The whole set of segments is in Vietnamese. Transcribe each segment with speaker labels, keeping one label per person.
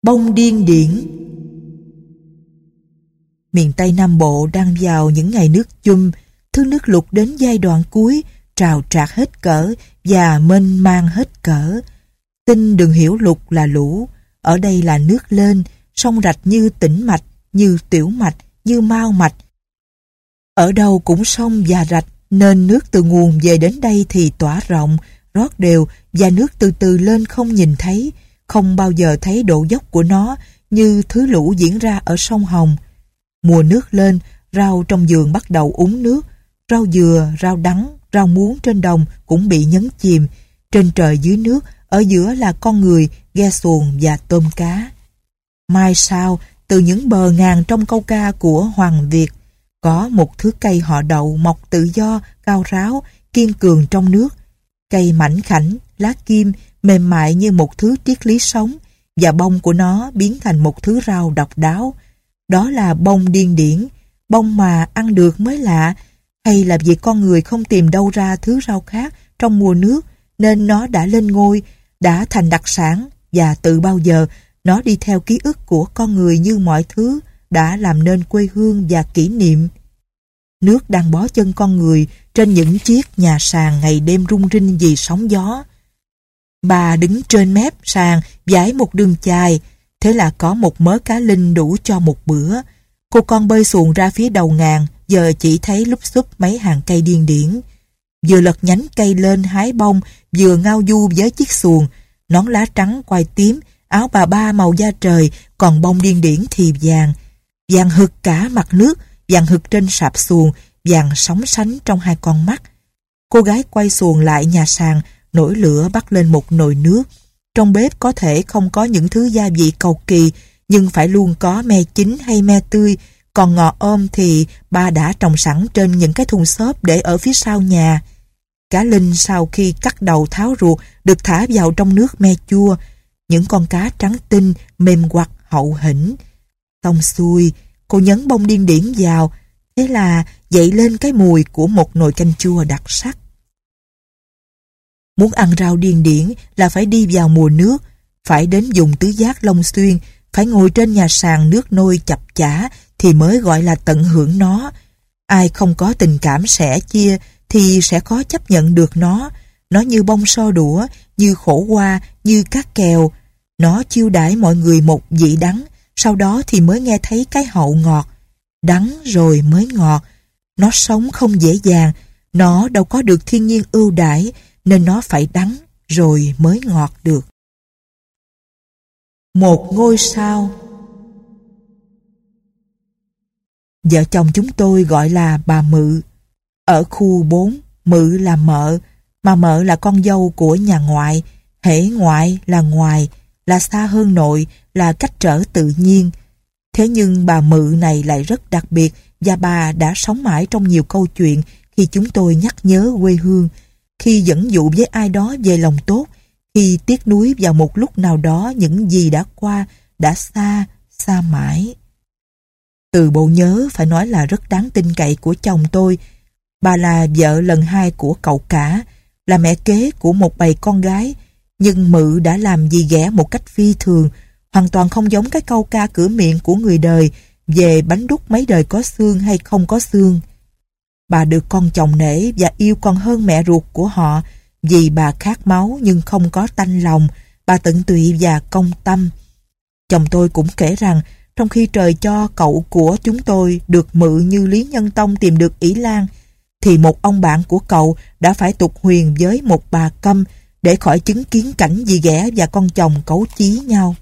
Speaker 1: Bông điên điển. Miền Tây Nam Bộ đang vào những ngày nước chum, thứ nước lụt đến giai đoạn cuối, trào trạc hết cỡ và mênh mang hết cỡ. Xin đừng hiểu lụt là lũ, ở đây là nước lên, sông rạch như tĩnh mạch, như tiểu mạch, như mao mạch. Ở đâu cũng sông và rạch, nên nước từ nguồn về đến đây thì tỏa rộng, rót đều và nước từ từ lên không nhìn thấy, không bao giờ thấy độ dốc của nó như thứ lũ diễn ra ở sông Hồng. Mùa nước lên, rau trong vườn bắt đầu úng nước, rau dừa, rau đắng, rau muống trên đồng cũng bị nhấn chìm. Trên trời dưới nước, ở giữa là con người, ghe xuồng và tôm cá. Mai sau, từ những bờ ngàn trong câu ca của Hoàng Việt, có một thứ cây họ đậu mọc tự do, cao ráo, kiên cường trong nước. Cây mảnh khảnh, lá kim, mềm mại như một thứ triết lý sống, và bông của nó biến thành một thứ rau độc đáo. Đó là bông điên điển, bông mà ăn được mới lạ, hay là vì con người không tìm đâu ra thứ rau khác trong mùa nước, nên nó đã lên ngôi, đã thành đặc sản, và từ bao giờ nó đi theo ký ức của con người như mọi thứ, đã làm nên quê hương và kỷ niệm. Nước đang bó chân con người trên những chiếc nhà sàn ngày đêm rung rinh vì sóng gió. Bà đứng trên mép sàn vải một đường chài, thế là có một mớ cá linh đủ cho một bữa. Cô con bơi xuồng ra phía đầu ngàn, giờ chỉ thấy lúp xúp mấy hàng cây điên điển. Vừa lật nhánh cây lên hái bông, vừa ngao du với chiếc xuồng, nón lá trắng quai tím, áo bà ba màu da trời, còn bông điên điển thì vàng. Vàng hực cả mặt nước, vàng hực trên sạp xuồng, vàng sóng sánh trong hai con mắt. Cô gái quay xuồng lại nhà sàn, nổi lửa bắt lên một nồi nước. Trong bếp có thể không có những thứ gia vị cầu kỳ, nhưng phải luôn có me chín hay me tươi, còn ngò ôm thì ba đã trồng sẵn trên những cái thùng xốp để ở phía sau nhà. Cá linh sau khi cắt đầu tháo ruột được thả vào trong nước me chua, những con cá trắng tinh, mềm quặt, hậu hĩnh. Xong xuôi, cô nhấn bông điên điển vào, thế là dậy lên cái mùi của một nồi canh chua đặc sắc. Muốn ăn rau điên điển là phải đi vào mùa nước, phải đến vùng Tứ Giác Long Xuyên, phải ngồi trên nhà sàn nước nôi chập chả thì mới gọi là tận hưởng nó. Ai không có tình cảm sẻ chia thì sẽ khó chấp nhận được nó. Nó như bông so đũa, như khổ qua, như cát kèo. Nó chiêu đãi mọi người một vị đắng, sau đó thì mới nghe thấy cái hậu ngọt. Đắng rồi mới ngọt. Nó sống không dễ dàng, nó đâu có được thiên nhiên ưu đãi, nên nó phải đắng rồi mới ngọt được. Một ngôi sao. Vợ chồng chúng tôi gọi là bà Mự. Ở khu 4, Mự là mợ, mà mợ là con dâu của nhà ngoại. Hễ ngoại là ngoài, là xa hơn nội, là cách trở tự nhiên. Thế nhưng bà Mự này lại rất đặc biệt, và bà đã sống mãi trong nhiều câu chuyện khi chúng tôi nhắc nhớ quê hương, khi dẫn dụ với ai đó về lòng tốt, khi tiếc nuối vào một lúc nào đó những gì đã qua, đã xa, xa mãi. Từ bộ nhớ phải nói là rất đáng tin cậy của chồng tôi. Bà là vợ lần hai của cậu cả, là mẹ kế của một bầy con gái, nhưng Mự đã làm gì ghẻ một cách phi thường, hoàn toàn không giống cái câu ca cửa miệng của người đời về bánh đúc mấy đời có xương hay không có xương. Bà được con chồng nể và yêu còn hơn mẹ ruột của họ, vì bà khát máu nhưng không có tanh lòng, bà tận tụy và công tâm. Chồng tôi cũng kể rằng, trong khi trời cho cậu của chúng tôi được Mự như Lý Nhân Tông tìm được Ỷ Lan, thì một ông bạn của cậu đã phải tục huyền với một bà Câm để khỏi chứng kiến cảnh dì ghẻ và con chồng cấu chí nhau.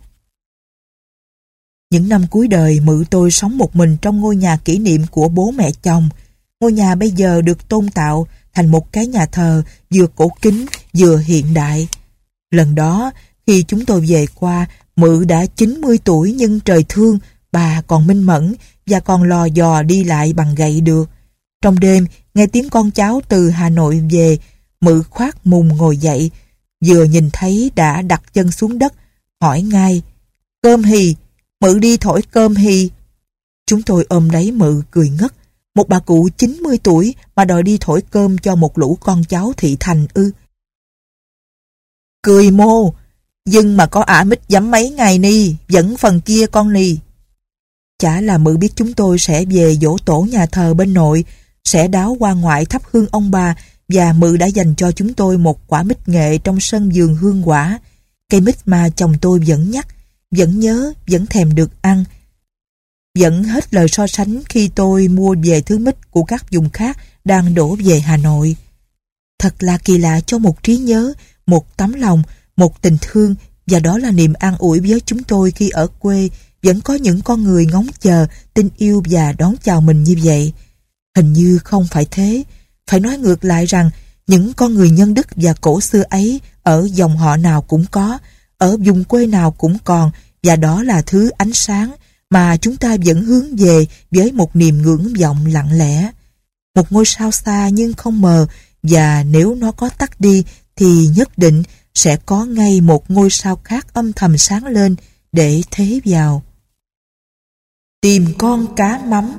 Speaker 1: Những năm cuối đời, Mự tôi sống một mình trong ngôi nhà kỷ niệm của bố mẹ chồng. Ngôi nhà bây giờ được tôn tạo thành một cái nhà thờ vừa cổ kính vừa hiện đại. Lần đó, khi chúng tôi về qua, Mự đã 90 tuổi nhưng trời thương, bà còn minh mẫn và còn lò dò đi lại bằng gậy được. Trong đêm, nghe tiếng con cháu từ Hà Nội về, Mự khoác mùng ngồi dậy, vừa nhìn thấy đã đặt chân xuống đất, hỏi ngay: "Cơm hì, Mự đi thổi cơm hì." Chúng tôi ôm lấy Mự cười ngất. Một bà cụ 90 tuổi mà đòi đi thổi cơm cho một lũ con cháu thị thành ư? Cười mô, Nhưng mà có ả mít dám mấy ngày ni, dẫn phần kia con nì. Chả là Mự biết chúng tôi sẽ về giỗ tổ nhà thờ bên nội, sẽ đáo qua ngoại thắp hương ông bà, và Mự đã dành cho chúng tôi một quả mít nghệ trong sân vườn hương quả. Cây mít mà chồng tôi vẫn nhắc, vẫn nhớ, vẫn thèm được ăn. Vẫn hết lời so sánh khi tôi mua về thứ mít của các vùng khác đang đổ về Hà Nội. Thật là kỳ lạ cho một trí nhớ, một tấm lòng, một tình thương, và đó là niềm an ủi với chúng tôi khi ở quê vẫn có những con người ngóng chờ, tin yêu và đón chào mình như vậy. Hình như không phải thế. Phải nói ngược lại rằng những con người nhân đức và cổ xưa ấy ở dòng họ nào cũng có, ở vùng quê nào cũng còn, và đó là thứ ánh sáng mà chúng ta vẫn hướng về với một niềm ngưỡng vọng lặng lẽ. Một ngôi sao xa nhưng không mờ, và nếu nó có tắt đi thì nhất định sẽ có ngay một ngôi sao khác âm thầm sáng lên để thế vào. Tìm con cá mắm.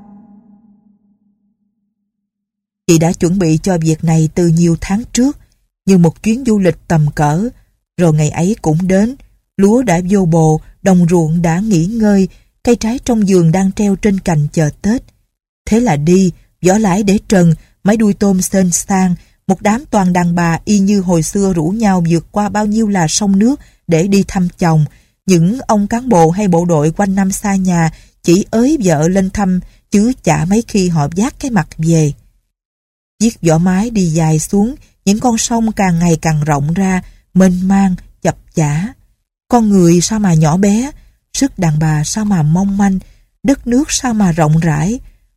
Speaker 1: Chị đã chuẩn bị cho việc này từ nhiều tháng trước, như một chuyến du lịch tầm cỡ. Rồi ngày ấy cũng đến, lúa đã vô bồ, đồng ruộng đã nghỉ ngơi, cây trái trong vườn đang treo trên cành chờ Tết. Thế là đi, vỏ lãi để trần, máy đuôi tôm sên sang, một đám toàn đàn bà y như hồi xưa rủ nhau vượt qua bao nhiêu là sông nước để đi thăm chồng. Những ông cán bộ hay bộ đội quanh năm xa nhà chỉ ới vợ lên thăm, chứ chả mấy khi họ vác cái mặt về. Chiếc vỏ mái đi dài xuống, những con sông càng ngày càng rộng ra, mênh mang, chập chả. Con người sao mà nhỏ bé, sức đàn bà sao mà mong manh, đất nước sao mà rộng rãi.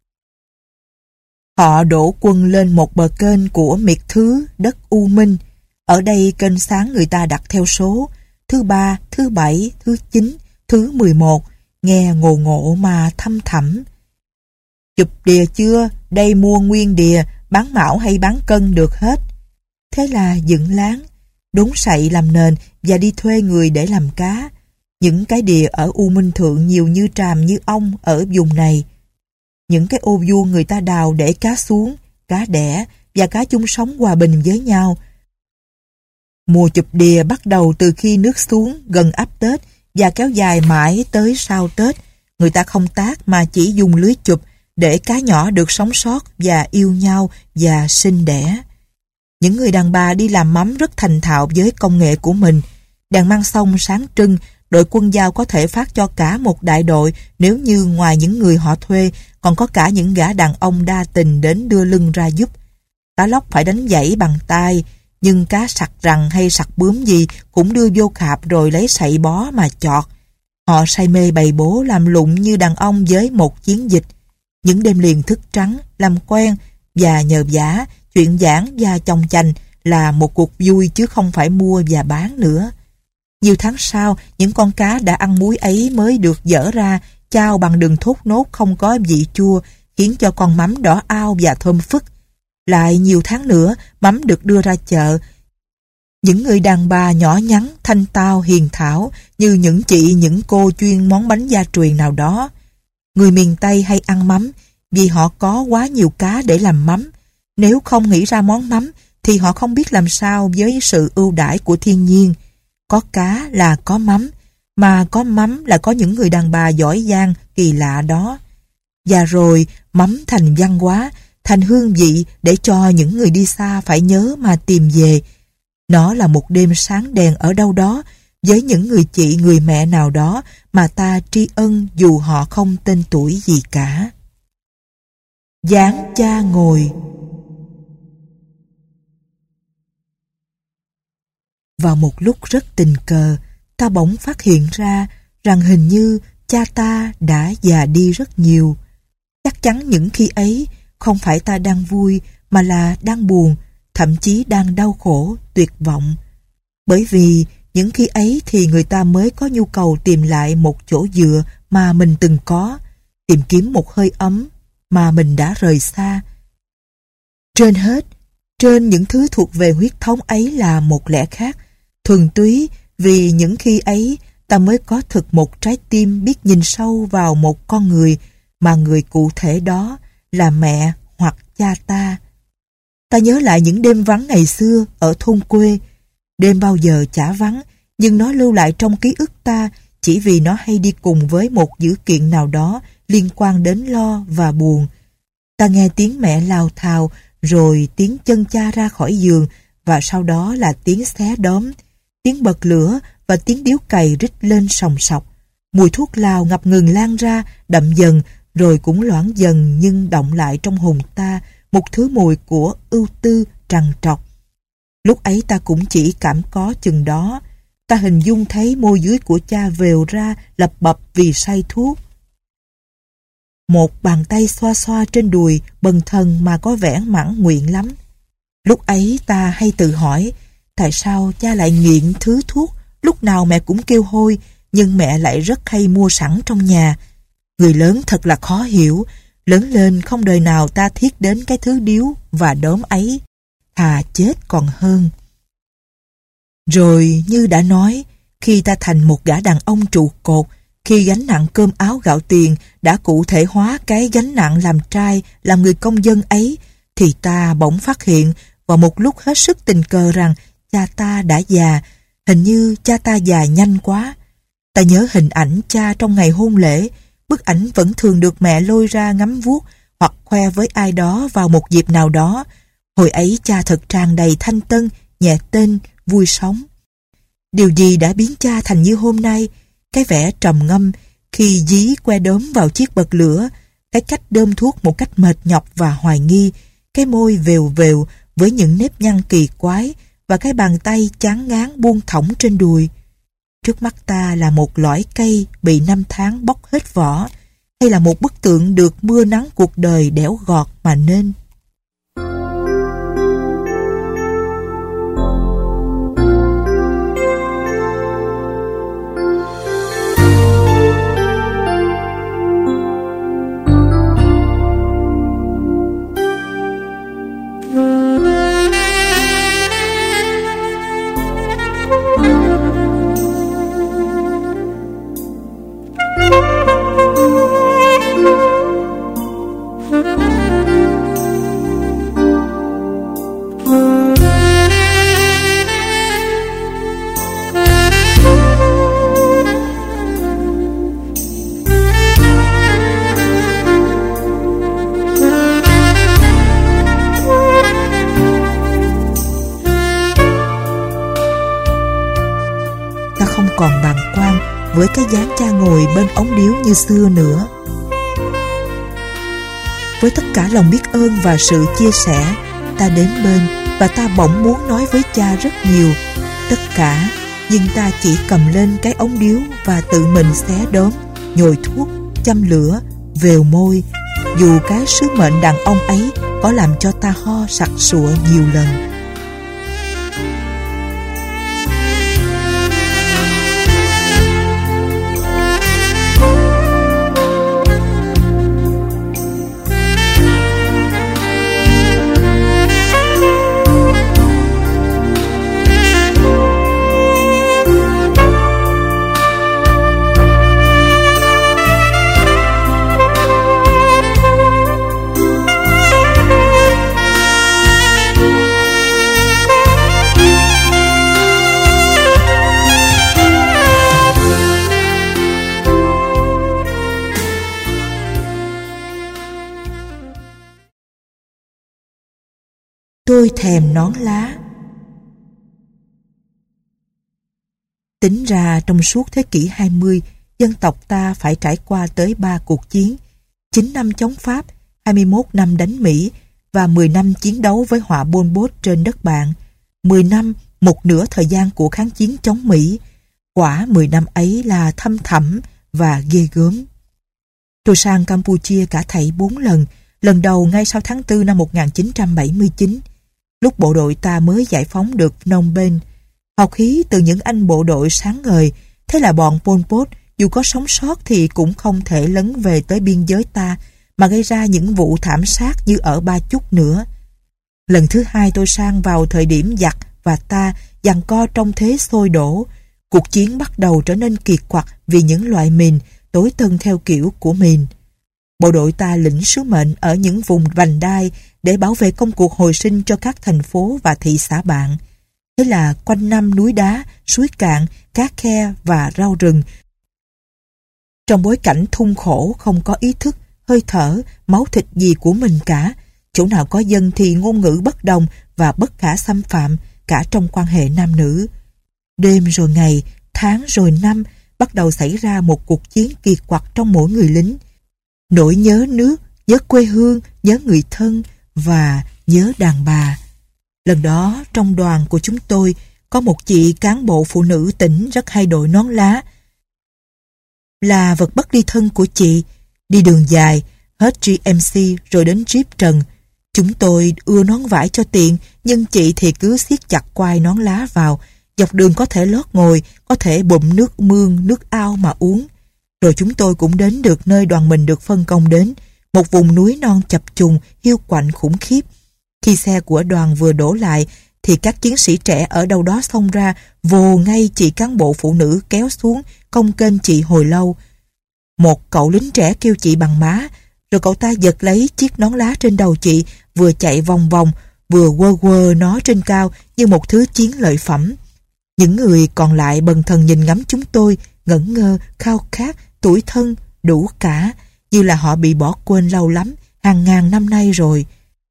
Speaker 1: Họ đổ quân lên một bờ kênh của miệt thứ đất U Minh. Ở đây kênh sáng người ta đặt theo số, thứ 3, thứ 7, thứ 9, thứ 11, nghe ngộ ngộ mà thăm thẳm. Chụp đìa chưa? Đây mua nguyên đìa, bán mão hay bán cân được hết. Thế là dựng láng, đốn sậy làm nền và đi thuê người để làm cá. Những cái đìa ở U Minh Thượng nhiều như tràm như ong ở vùng này. Những cái ô vuông người ta đào để cá xuống, cá đẻ và cá chung sống hòa bình với nhau. Mùa chụp đìa bắt đầu từ khi nước xuống gần ắp Tết và kéo dài mãi tới sau Tết. Người ta không tác mà chỉ dùng lưới chụp để cá nhỏ được sống sót và yêu nhau và sinh đẻ. Những người đàn bà đi làm mắm rất thành thạo với công nghệ của mình. Đèn măng sông sáng trưng, đội quân giao có thể phát cho cả một đại đội nếu như ngoài những người họ thuê còn có cả những gã đàn ông đa tình đến đưa lưng ra giúp. Cá lóc phải đánh dãy bằng tay, nhưng cá sặc rằn hay sặc bướm gì cũng đưa vô khạp rồi lấy sậy bó mà chọt. Họ say mê bày bố làm lụng như đàn ông với một chiến dịch. Những đêm liền thức trắng, làm quen và nhờ vả, chuyện giảng và chồng chành là một cuộc vui chứ không phải mua và bán nữa. Nhiều tháng sau, những con cá đã ăn muối ấy mới được dỡ ra, chao bằng đường thốt nốt không có vị chua, khiến cho con mắm đỏ ao và thơm phức. Lại nhiều tháng nữa, mắm được đưa ra chợ. Những người đàn bà nhỏ nhắn, thanh tao, hiền thảo, như những chị, những cô chuyên món bánh gia truyền nào đó. Người miền Tây hay ăn mắm, vì họ có quá nhiều cá để làm mắm. Nếu không nghĩ ra món mắm, thì họ không biết làm sao với sự ưu đãi của thiên nhiên. Có cá là có mắm, mà có mắm là có những người đàn bà giỏi giang, kỳ lạ đó. Và rồi, mắm thành văn hóa, thành hương vị để cho những người đi xa phải nhớ mà tìm về. Nó là một đêm sáng đèn ở đâu đó, với những người chị, người mẹ nào đó mà ta tri ân dù họ không tên tuổi gì cả. Giáng cha ngồi. Vào một lúc rất tình cờ, ta bỗng phát hiện ra rằng hình như cha ta đã già đi rất nhiều. Chắc chắn những khi ấy không phải ta đang vui mà là đang buồn, thậm chí đang đau khổ, tuyệt vọng. Bởi vì những khi ấy thì người ta mới có nhu cầu tìm lại một chỗ dựa mà mình từng có, tìm kiếm một hơi ấm mà mình đã rời xa. Trên hết, trên những thứ thuộc về huyết thống ấy là một lẽ khác, thuần túy vì những khi ấy ta mới có thực một trái tim biết nhìn sâu vào một con người mà người cụ thể đó là mẹ hoặc cha ta. Ta nhớ lại những đêm vắng ngày xưa ở thôn quê. Đêm bao giờ chả vắng nhưng nó lưu lại trong ký ức ta chỉ vì nó hay đi cùng với một dữ kiện nào đó liên quan đến lo và buồn. Ta nghe tiếng mẹ lao thào, rồi tiếng chân cha ra khỏi giường, và sau đó là tiếng xé đóm, tiếng bật lửa và tiếng điếu cày rít lên sòng sọc. Mùi thuốc lào ngập ngừng lan ra, đậm dần, rồi cũng loãng dần, nhưng đọng lại trong hồn ta một thứ mùi của ưu tư trằn trọc. Lúc ấy ta cũng chỉ cảm có chừng đó. Ta hình dung thấy môi dưới của cha vèo ra lập bập vì say thuốc. Một bàn tay xoa xoa trên đùi bần thần mà có vẻ mãn nguyện lắm. Lúc ấy ta hay tự hỏi, tại sao cha lại nghiện thứ thuốc lúc nào mẹ cũng kêu hôi, nhưng mẹ lại rất hay mua sẵn trong nhà. Người lớn thật là khó hiểu, lớn lên không đời nào ta thiết đến cái thứ điếu và đốm ấy, thà chết còn hơn. Rồi như đã nói, khi ta thành một gã đàn ông trụ cột, khi gánh nặng cơm áo gạo tiền đã cụ thể hóa cái gánh nặng làm trai, làm người công dân ấy, thì ta bỗng phát hiện vào một lúc hết sức tình cờ rằng cha ta đã già. Hình như cha ta già nhanh quá. Ta nhớ hình ảnh cha trong ngày hôn lễ. Bức ảnh vẫn thường được mẹ lôi ra ngắm vuốt hoặc khoe với ai đó vào một dịp nào đó. Hồi ấy cha thật tràn đầy thanh tân, nhẹ tên, vui sống. Điều gì đã biến cha thành như hôm nay? Cái vẻ trầm ngâm khi dí que đốm vào chiếc bật lửa, cái cách đơm thuốc một cách mệt nhọc và hoài nghi, cái môi vèo vèo với những nếp nhăn kỳ quái và cái bàn tay chán ngán buông thõng trên đùi. Trước mắt ta là một lõi cây bị năm tháng bóc hết vỏ, hay là một bức tượng được mưa nắng cuộc đời đẽo gọt mà nên. Còn bàng quan với cái dáng cha ngồi bên ống điếu như xưa nữa. Với tất cả lòng biết ơn và sự chia sẻ, ta đến bên và ta bỗng muốn nói với cha rất nhiều. Tất cả, nhưng ta chỉ cầm lên cái ống điếu và tự mình xé đốm, nhồi thuốc, châm lửa, vèo môi, dù cái sứ mệnh đàn ông ấy có làm cho ta ho sặc sụa nhiều lần. Tôi thèm nón lá. Tính ra trong suốt thế kỷ 20, dân tộc ta phải trải qua tới 3 cuộc chiến: 9 năm chống Pháp, 21 năm đánh Mỹ và 10 năm chiến đấu với họa Pol Pot trên đất bạn. 10 năm, một nửa thời gian của kháng chiến chống Mỹ. Quả 10 năm ấy là thâm thẳm và ghê gớm. Tôi sang Campuchia cả thảy 4 lần, lần đầu ngay sau tháng 4 năm 1979. Lúc bộ đội ta mới giải phóng được Phnom Penh. Hào khí từ những anh bộ đội sáng ngời, thế là bọn Pol Pot dù có sống sót thì cũng không thể lấn về tới biên giới ta mà gây ra những vụ thảm sát như ở Ba Chúc nữa. Lần thứ hai tôi sang vào thời điểm giặc và ta giằng co trong thế sôi đổ. Cuộc chiến bắt đầu trở nên kiệt quặc vì những loại mìn tối tân theo kiểu của mìn. Bộ đội ta lĩnh sứ mệnh ở những vùng vành đai để bảo vệ công cuộc hồi sinh cho các thành phố và thị xã bạn. Thế là quanh năm núi đá, suối cạn, cá khe và rau rừng. Trong bối cảnh thung khổ không có ý thức, hơi thở, máu thịt gì của mình cả. Chỗ nào có dân thì ngôn ngữ bất đồng và bất khả xâm phạm, cả trong quan hệ nam nữ. Đêm rồi ngày, tháng rồi năm, bắt đầu xảy ra một cuộc chiến kiệt quặc trong mỗi người lính. Nỗi nhớ nước, nhớ quê hương, nhớ người thân và nhớ đàn bà. Lần đó trong đoàn của chúng tôi có một chị cán bộ phụ nữ tỉnh rất hay đội nón lá. Là vật bất ly thân của chị. Đi đường dài, hết GMC rồi đến Jeep Trần. Chúng tôi ưa nón vải cho tiện, nhưng chị thì cứ siết chặt quai nón lá vào. Dọc đường có thể lót ngồi, có thể bụm nước mương, nước ao mà uống. Rồi chúng tôi cũng đến được nơi đoàn mình được phân công đến, một vùng núi non chập trùng, hiu quạnh khủng khiếp. Khi xe của đoàn vừa đổ lại, thì các chiến sĩ trẻ ở đâu đó xông ra, vồ ngay chị cán bộ phụ nữ kéo xuống, cong kênh chị hồi lâu. Một cậu lính trẻ kêu chị bằng má, rồi cậu ta giật lấy chiếc nón lá trên đầu chị, vừa chạy vòng vòng, vừa quơ quơ nó trên cao như một thứ chiến lợi phẩm. Những người còn lại bần thần nhìn ngắm chúng tôi, ngẩn ngơ, khao khát, tủi thân, đủ cả, như là họ bị bỏ quên lâu lắm, hàng ngàn năm nay rồi.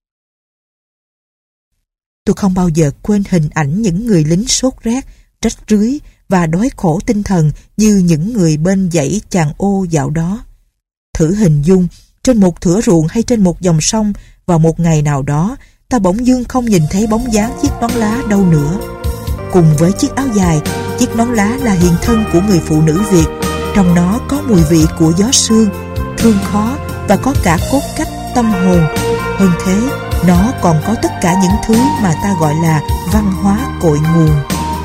Speaker 1: Tôi không bao giờ quên hình ảnh những người lính sốt rét, rách rưới và đói khổ tinh thần như những người bên dãy Chàng Ô dạo đó. Thử hình dung, trên một thửa ruộng hay trên một dòng sông, vào một ngày nào đó, ta bỗng dưng không nhìn thấy bóng dáng chiếc nón lá đâu nữa. Cùng với chiếc áo dài, chiếc nón lá là hiện thân của người phụ nữ Việt. Trong nó có mùi vị của gió sương, thương khó và có cả cốt cách tâm hồn. Hơn thế, nó còn có tất cả những thứ mà ta gọi là văn hóa cội nguồn.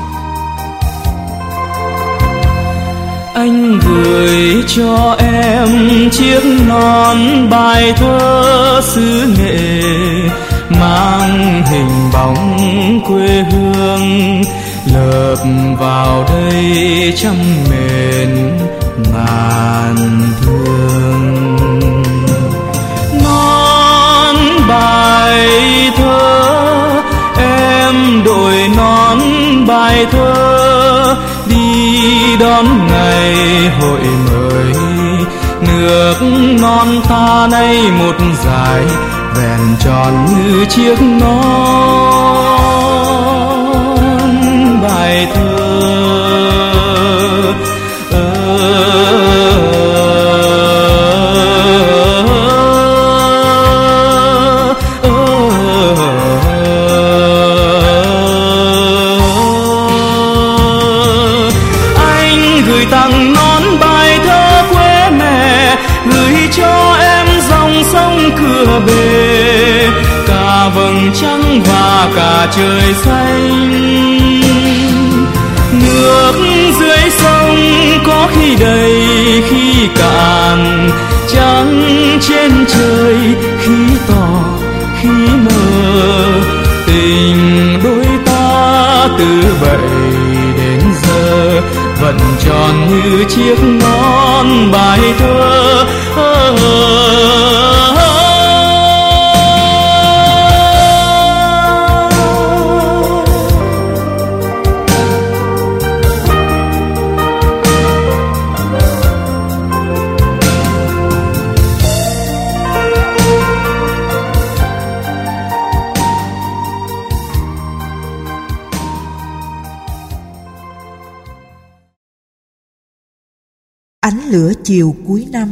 Speaker 2: Anh gửi cho em chiếc nón bài thơ xứ Nghệ, mang hình bóng quê hương, lợp vào đây trăm mền ngàn thương. Nón bài thơ, em đội nón bài thơ, đi đón ngày hội mới. Nước non ta nay một dải, vẹn tròn như chiếc nón bài thơ. Anh gửi tặng nón bài thơ quê mẹ, gửi cho em dòng sông cửa bể, cả vầng trăng và cả trời xanh. Nước dưới sông có khi đầy khi cạn, trăng trên trời khi tỏ khi mờ. Tình đôi ta từ bậy đến giờ vẫn tròn như chiếc nón bài thơ.
Speaker 1: Ánh lửa chiều cuối năm.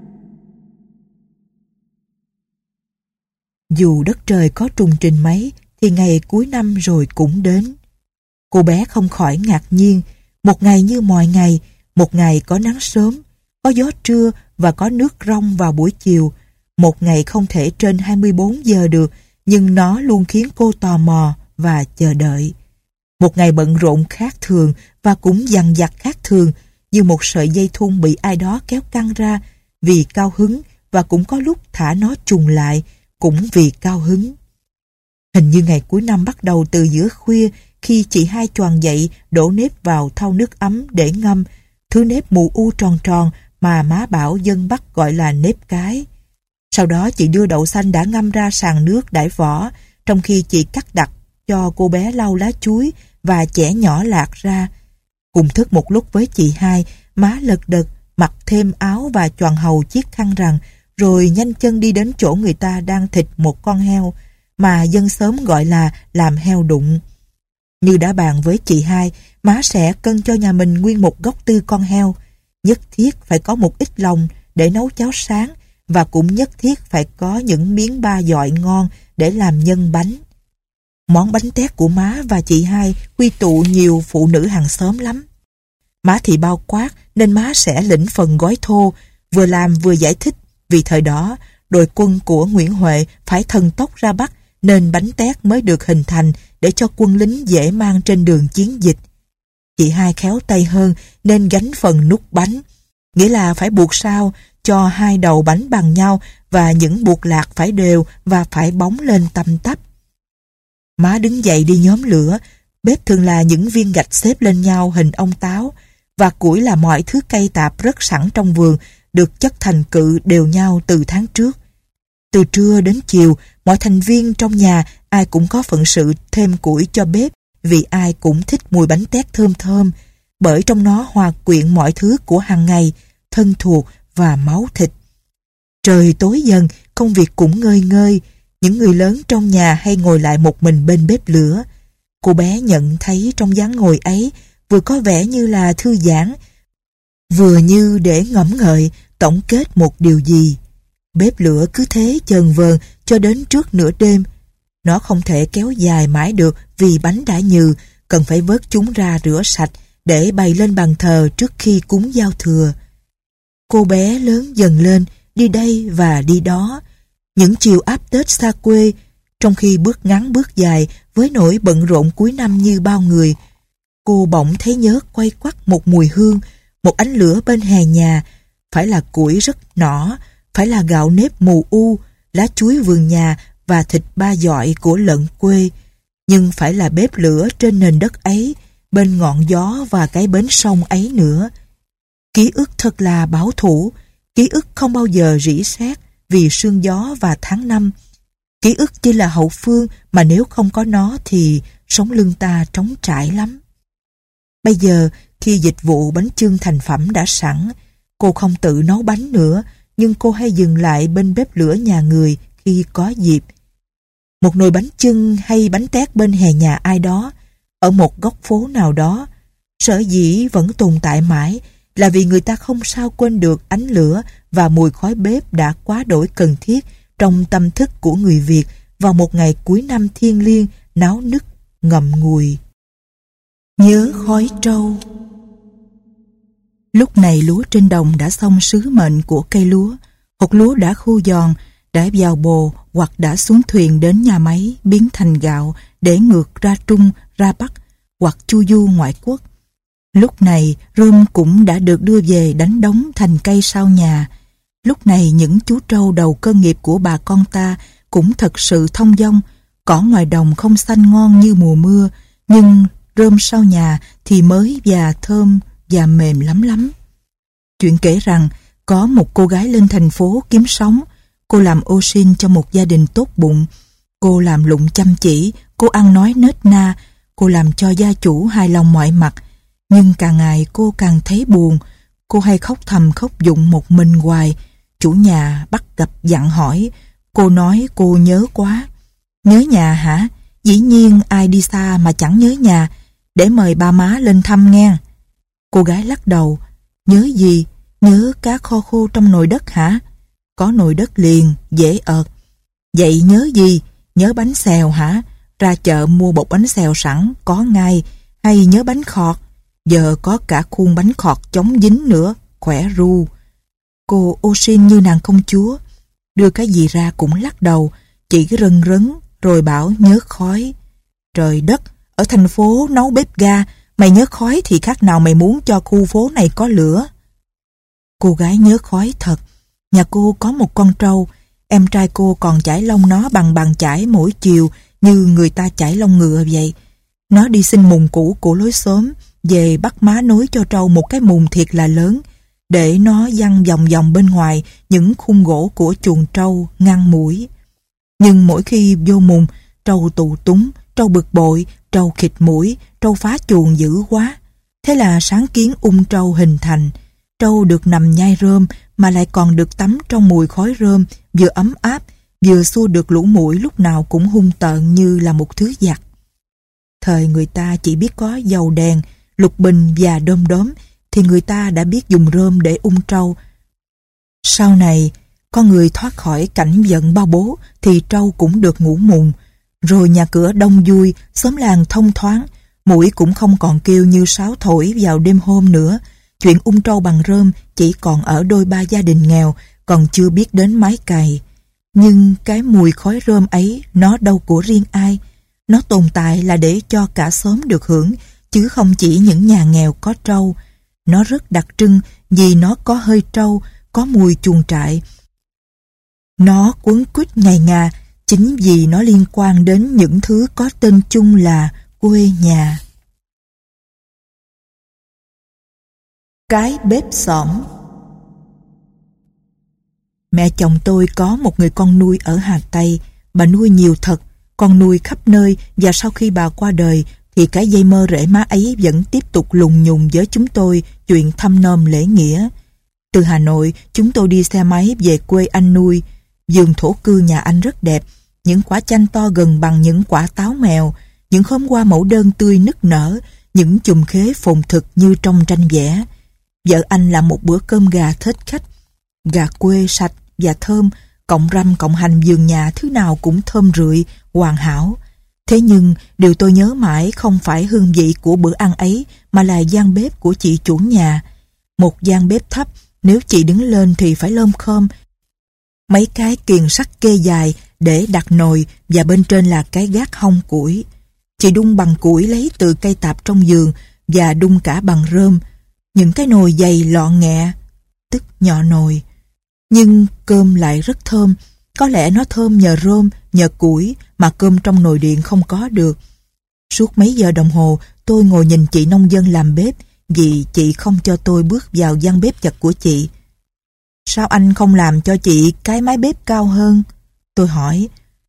Speaker 1: Dù đất trời có trùng trình mấy, thì ngày cuối năm rồi cũng đến. Cô bé không khỏi ngạc nhiên, một ngày như mọi ngày, một ngày có nắng sớm, có gió trưa và có nước rong vào buổi chiều. Một ngày không thể trên 24 giờ được, nhưng nó luôn khiến cô tò mò và chờ đợi. Một ngày bận rộn khác thường và cũng dằng dặc khác thường, như một sợi dây thun bị ai đó kéo căng ra vì cao hứng, và cũng có lúc thả nó trùng lại cũng vì cao hứng. Hình như ngày cuối năm bắt đầu từ giữa khuya, khi chị hai choàng dậy đổ nếp vào thau nước ấm để ngâm, thứ nếp mù u tròn tròn mà má bảo dân Bắc gọi là nếp cái. Sau đó chị đưa đậu xanh đã ngâm ra sàn nước đãi vỏ, trong khi chị cắt đặt cho cô bé lau lá chuối và chẻ nhỏ lạc ra. Cùng thức một lúc với chị hai, má lật đật mặc thêm áo và choàng hầu chiếc khăn rằng, rồi nhanh chân đi đến chỗ người ta đang thịt một con heo mà dân xóm gọi là làm heo đụng. Như đã bàn với chị hai, má sẽ cân cho nhà mình nguyên một góc tư con heo. Nhất thiết phải có một ít lòng để nấu cháo sáng, và cũng nhất thiết phải có những miếng ba dọi ngon để làm nhân bánh. Món bánh tét của má và chị hai quy tụ nhiều phụ nữ hàng xóm lắm. Má thì bao quát nên má sẽ lĩnh phần gói thô, vừa làm vừa giải thích, vì thời đó đội quân của Nguyễn Huệ phải thần tốc ra Bắc nên bánh tét mới được hình thành để cho quân lính dễ mang trên đường chiến dịch. Chị hai khéo tay hơn nên gánh phần nút bánh, nghĩa là phải buộc sao cho hai đầu bánh bằng nhau và những buộc lạc phải đều và phải bóng lên tăm tắp. Má đứng dậy đi nhóm lửa. Bếp thường là những viên gạch xếp lên nhau hình ông táo, và củi là mọi thứ cây tạp rất sẵn trong vườn, được chất thành cự đều nhau từ tháng trước. Từ trưa đến chiều, mọi thành viên trong nhà ai cũng có phận sự thêm củi cho bếp, vì ai cũng thích mùi bánh tét thơm thơm, bởi trong nó hòa quyện mọi thứ của hàng ngày, thân thuộc và máu thịt. Trời tối dần, công việc cũng ngơi ngơi. Những người lớn trong nhà hay ngồi lại một mình bên bếp lửa. Cô bé nhận thấy trong dáng ngồi ấy vừa có vẻ như là thư giãn, vừa như để ngẫm ngợi, tổng kết một điều gì. Bếp lửa cứ thế chờn vờn cho đến trước nửa đêm. Nó không thể kéo dài mãi được vì bánh đã nhừ, cần phải vớt chúng ra rửa sạch để bày lên bàn thờ trước khi cúng giao thừa. Cô bé lớn dần lên, đi đây và đi đó. Những chiều áp Tết xa quê, trong khi bước ngắn bước dài với nỗi bận rộn cuối năm như bao người, cô bỗng thấy nhớ quay quắt một mùi hương, một ánh lửa bên hè nhà, phải là củi rất nỏ, phải là gạo nếp mù u, lá chuối vườn nhà và thịt ba dọi của lợn quê, nhưng phải là bếp lửa trên nền đất ấy, bên ngọn gió và cái bến sông ấy nữa. Ký ức thật là bảo thủ, ký ức không bao giờ rỉ sét vì sương gió và tháng năm. Ký ức chỉ là hậu phương mà nếu không có nó thì sống lưng ta trống trải lắm. Bây giờ khi dịch vụ bánh chưng thành phẩm đã sẵn, cô không tự nấu bánh nữa, nhưng cô hay dừng lại bên bếp lửa nhà người khi có dịp. Một nồi bánh chưng hay bánh tét bên hè nhà ai đó, ở một góc phố nào đó, sở dĩ vẫn tồn tại mãi là vì người ta không sao quên được ánh lửa và mùi khói bếp đã quá đổi cần thiết trong tâm thức của người Việt vào một ngày cuối năm thiêng liêng, náo nức, ngậm ngùi. Nhớ khói trâu. Lúc này lúa trên đồng đã xong sứ mệnh của cây lúa, hột lúa đã khô giòn, đã vào bồ hoặc đã xuống thuyền đến nhà máy biến thành gạo để ngược ra Trung, ra Bắc hoặc chu du ngoại quốc. Lúc này rơm cũng đã được đưa về đánh đống thành cây sau nhà. Lúc này những chú trâu đầu cơ nghiệp của bà con ta cũng thật sự thông dong. Cỏ ngoài đồng không xanh ngon như mùa mưa, nhưng rơm sau nhà thì mới và thơm và mềm lắm lắm. Chuyện kể rằng có một cô gái lên thành phố kiếm sống. Cô làm ô sin cho một gia đình tốt bụng. Cô làm lụng chăm chỉ, cô ăn nói nết na, cô làm cho gia chủ hài lòng mọi mặt. Nhưng càng ngày cô càng thấy buồn. Cô hay khóc thầm khóc vụng một mình hoài. Chủ nhà bắt gặp dặn hỏi. Cô nói cô nhớ quá. Nhớ nhà hả? Dĩ nhiên ai đi xa mà chẳng nhớ nhà. Để mời ba má lên thăm nghe. Cô gái lắc đầu. Nhớ gì? Nhớ cá kho khô trong nồi đất hả? Có nồi đất liền, dễ ợt. Vậy nhớ gì? Nhớ bánh xèo hả? Ra chợ mua bột bánh xèo sẵn, có ngay. Hay nhớ bánh khọt? Giờ có cả khuôn bánh khọt chống dính nữa, khỏe ru. Cô ô sin như nàng công chúa. Đưa cái gì ra cũng lắc đầu, chỉ rần rấn, rồi bảo nhớ khói. Trời đất, ở thành phố nấu bếp ga, mày nhớ khói thì khác nào mày muốn cho khu phố này có lửa. Cô gái nhớ khói thật. Nhà cô có một con trâu, em trai cô còn chải lông nó bằng bàn chải mỗi chiều như người ta chải lông ngựa vậy. Nó đi xin mùng cũ của lối xóm, về bắt má nối cho trâu một cái mùng thiệt là lớn, để nó văng vòng vòng bên ngoài những khung gỗ của chuồng trâu ngăn muỗi. Nhưng mỗi khi vô mùng, trâu tù túng, Trâu bực bội, trâu khịt mũi, trâu phá chuồng dữ quá. Thế là sáng kiến ung trâu hình thành. Trâu được nằm nhai rơm mà lại còn được tắm trong mùi khói rơm, vừa ấm áp, vừa xua được lũ muỗi lúc nào cũng hung tợn như là một thứ giặc. Thời người ta chỉ biết có dầu đèn, lục bình và đom đóm, thì người ta đã biết dùng rơm để ung trâu. Sau này, con người thoát khỏi cảnh giận bao bố thì trâu cũng được ngủ mùng. Rồi nhà cửa đông vui, xóm làng thông thoáng, muỗi cũng không còn kêu như sáo thổi vào đêm hôm nữa. Chuyện ung trâu bằng rơm chỉ còn ở đôi ba gia đình nghèo, còn chưa biết đến máy cày. Nhưng cái mùi khói rơm ấy nó đâu của riêng ai. Nó tồn tại là để cho cả xóm được hưởng, chứ không chỉ những nhà nghèo có trâu. Nó rất đặc trưng vì nó có hơi trâu, có mùi chuồng trại. Nó quấn quýt ngày ngà, chính vì nó liên quan đến những thứ có tên chung là quê nhà. Cái bếp xổm. Mẹ chồng tôi có một người con nuôi ở Hà Tây. Bà nuôi nhiều thật, con nuôi khắp nơi, và sau khi bà qua đời thì cái dây mơ rễ má ấy vẫn tiếp tục lùng nhùng với chúng tôi chuyện thăm nom lễ nghĩa. Từ Hà Nội, chúng tôi đi xe máy về quê anh nuôi. Vườn thổ cư nhà anh rất đẹp, những quả chanh to gần bằng những quả táo mèo, những khóm hoa mẫu đơn tươi nức nở, những chùm khế phồn thực như trong tranh vẽ. Vợ anh làm một bữa cơm gà thết khách, gà quê sạch và thơm, cộng răm cộng hành vườn nhà thứ nào cũng thơm rượi, hoàn hảo. Thế nhưng điều tôi nhớ mãi không phải hương vị của bữa ăn ấy, mà là gian bếp của chị chủ nhà. Một gian bếp thấp, nếu chị đứng lên thì phải lom khom. Mấy cái kiềng sắt kê dài để đặt nồi, và bên trên là cái gác hong củi. Chị đun bằng củi lấy từ cây tạp trong vườn và đun cả bằng rơm. Những cái nồi dày lọ nghẹ, tức nhọ nồi. Nhưng cơm lại rất thơm. Có lẽ nó thơm nhờ rơm, nhờ củi mà cơm trong nồi điện không có được. Suốt mấy giờ đồng hồ tôi ngồi nhìn chị nông dân làm bếp, vì chị không cho tôi bước vào gian bếp chật của chị. Sao anh không làm cho chị cái mái bếp cao hơn? Tôi hỏi.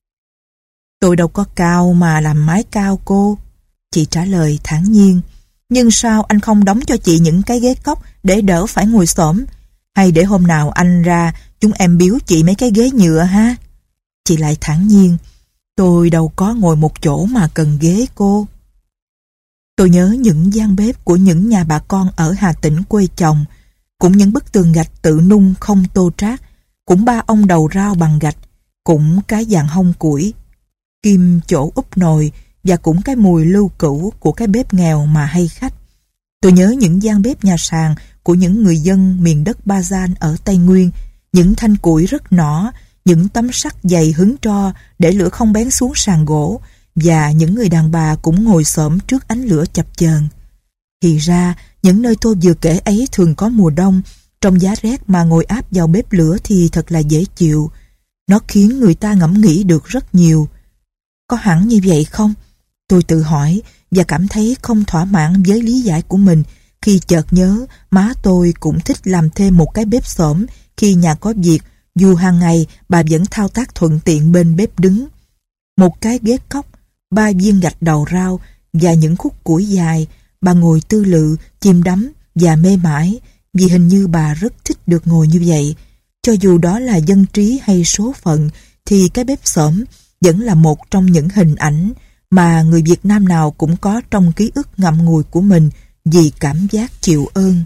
Speaker 1: Tôi đâu có cao mà làm mái cao cô. Chị trả lời thản nhiên. Nhưng sao anh không đóng cho chị những cái ghế cóc để đỡ phải ngồi xổm? Hay để hôm nào anh ra chúng em biếu chị mấy cái ghế nhựa ha? Chị lại thản nhiên. Tôi đâu có ngồi một chỗ mà cần ghế cô. Tôi nhớ những gian bếp của những nhà bà con ở Hà Tĩnh quê chồng, cũng những bức tường gạch tự nung không tô trát, cũng ba ông đầu rau bằng gạch, cũng cái dàn hong củi, kim chỗ úp nồi, và cũng cái mùi lưu cữu của cái bếp nghèo mà hay khách. Tôi nhớ những gian bếp nhà sàn của những người dân miền đất Ba Gian ở Tây Nguyên, những thanh củi rất nỏ, những tấm sắt dày hứng tro để lửa không bén xuống sàn gỗ, và những người đàn bà cũng ngồi xổm trước ánh lửa chập chờn. Thì ra, những nơi tôi vừa kể ấy thường có mùa đông, trong giá rét mà ngồi áp vào bếp lửa thì thật là dễ chịu. Nó khiến người ta ngẫm nghĩ được rất nhiều. Có hẳn như vậy không? Tôi tự hỏi và cảm thấy không thỏa mãn với lý giải của mình khi chợt nhớ má tôi cũng thích làm thêm một cái bếp xổm khi nhà có việc, dù hàng ngày bà vẫn thao tác thuận tiện bên bếp đứng. Một cái ghế cóc, 3 viên gạch đầu rau và những khúc củi dài, bà ngồi tư lự, chìm đắm và mê mải, vì hình như bà rất thích được ngồi như vậy. Cho dù đó là dân trí hay số phận, thì cái bếp xổm vẫn là một trong những hình ảnh mà người Việt Nam nào cũng có trong ký ức ngậm ngùi của mình vì cảm giác chịu ơn.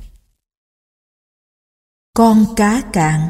Speaker 1: Con cá cạn.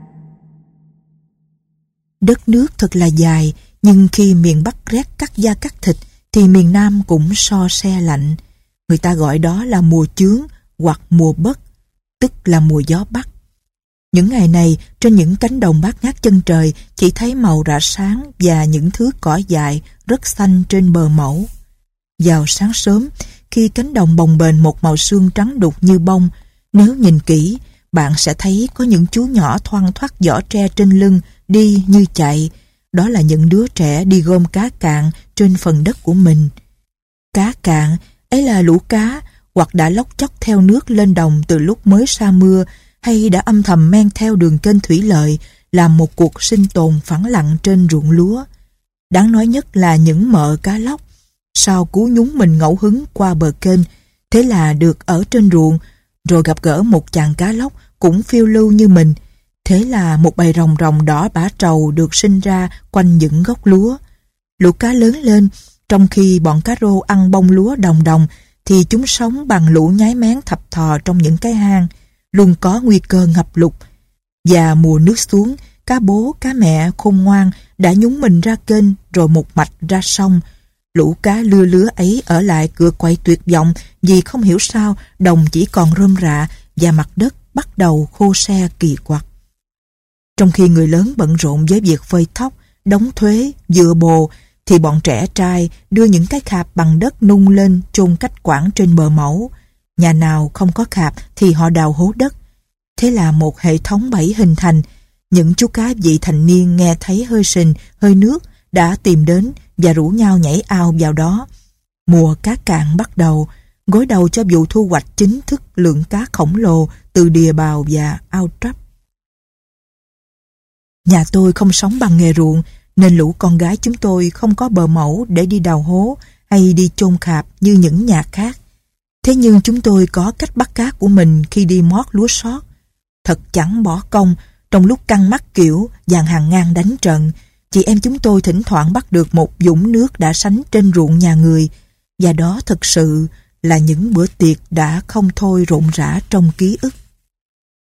Speaker 1: Đất nước thật là dài, nhưng khi miền Bắc rét cắt da cắt thịt thì miền Nam cũng so se lạnh. Người ta gọi đó là mùa chướng hoặc mùa bất, tức là mùa gió Bắc. Những ngày này, trên những cánh đồng bát ngát chân trời chỉ thấy màu rã sáng và những thứ cỏ dại rất xanh trên bờ mẫu. Vào sáng sớm, khi cánh đồng bồng bềnh một màu sương trắng đục như bông, nếu nhìn kỹ, bạn sẽ thấy có những chú nhỏ thoăn thoắt giỏ tre trên lưng đi như chạy. Đó là những đứa trẻ đi gom cá cạn trên phần đất của mình. Cá cạn ấy là lũ cá hoặc đã lóc chóc theo nước lên đồng từ lúc mới sa mưa, hay đã âm thầm men theo đường kênh thủy lợi làm một cuộc sinh tồn phẳng lặng trên ruộng lúa. Đáng nói nhất là những mợ cá lóc, Sau cú nhúng mình ngẫu hứng qua bờ kênh, thế là được ở trên ruộng, rồi gặp gỡ một chàng cá lóc cũng phiêu lưu như mình. Thế là một bầy rồng rồng đỏ bã trầu được sinh ra quanh những gốc lúa. Lũ cá lớn lên, trong khi bọn cá rô ăn bông lúa đồng đồng, thì chúng sống bằng lũ nhái mén thập thò trong những cái hang, luôn có nguy cơ ngập lụt. Và mùa nước xuống, cá bố, cá mẹ khôn ngoan đã nhúng mình ra kênh rồi một mạch ra sông. Lũ cá lưa lứa ấy ở lại cựa quậy tuyệt vọng vì không hiểu sao đồng chỉ còn rơm rạ và mặt đất bắt đầu khô se kỳ quặc. Trong khi người lớn bận rộn với việc phơi thóc, đóng thuế, dựa bồ, thì bọn trẻ trai đưa những cái khạp bằng đất nung lên chôn cách quãng trên bờ mẫu. Nhà nào không có khạp thì họ đào hố đất. Thế là một hệ thống bẫy hình thành. Những chú cá vị thành niên nghe thấy hơi sình, hơi nước đã tìm đến và rủ nhau nhảy ao vào đó. Mùa cá cạn bắt đầu, gối đầu cho vụ thu hoạch chính thức lượng cá khổng lồ từ đìa bào và ao trấp. Nhà tôi không sống bằng nghề ruộng, nên lũ con gái chúng tôi không có bờ mẫu để đi đào hố hay đi chôn khạp như những nhà khác. Thế nhưng chúng tôi có cách bắt cá của mình khi đi mót lúa sót. Thật chẳng bỏ công, trong lúc căng mắt kiểu dàn hàng ngang đánh trận, chị em chúng tôi thỉnh thoảng bắt được một vũng nước đã sánh trên ruộng nhà người, và đó thực sự là những bữa tiệc đã không thôi rộn rã trong ký ức.